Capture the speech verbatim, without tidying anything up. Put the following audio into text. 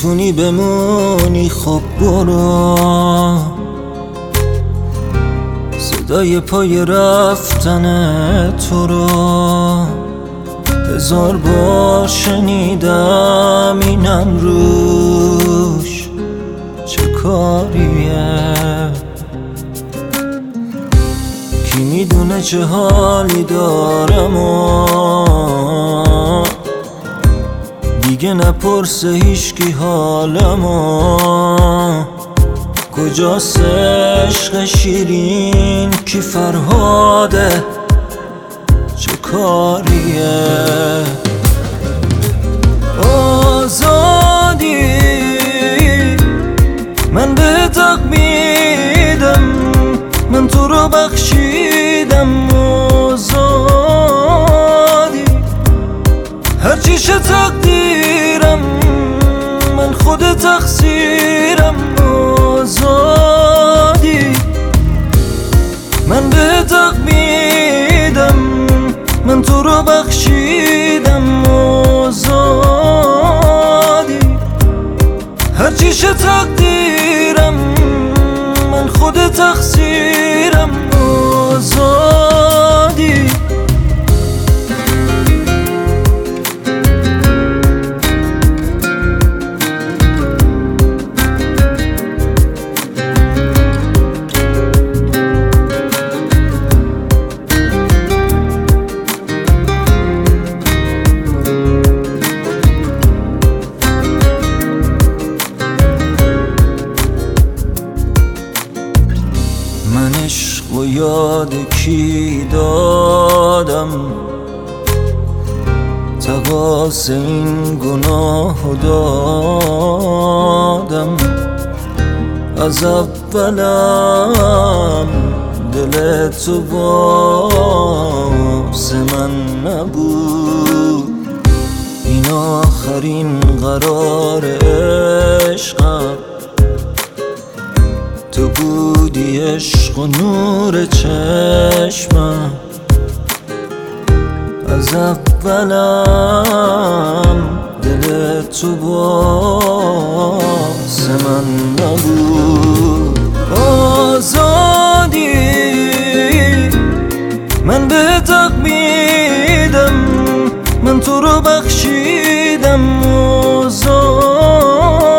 میتونی بمونی خب برو، صدای پای رفتن تو رو هزار بار شنیدم، اینم روش چه کاریه؟ کی میدونه چه حالی دارم و دیگه نپرسه هیچکی حالمو. کجاست عشق شیرین؟ کی فرهاده؟ چه کاریه؟ آزادی من به تق میدم، من تو رو بخشیدم. آزادی هرچی شه تقدیرم، من خود تقصیرم. آزادی من به تق میدم، من تو رو بخشیدم. آزادی هرچی شه تقدیرم، من خود تقصیرم. آزادی من عشق و یاد کی دادم، تقاص این گناه دادم. از اولم دل تو واسه من نبود، این آخرین قرار عشقم. تو بودی عشق و نور چشمم، از اولم دل تو واسه من نبود. آزادی من به تق میدم، من تو رو بخشیدم.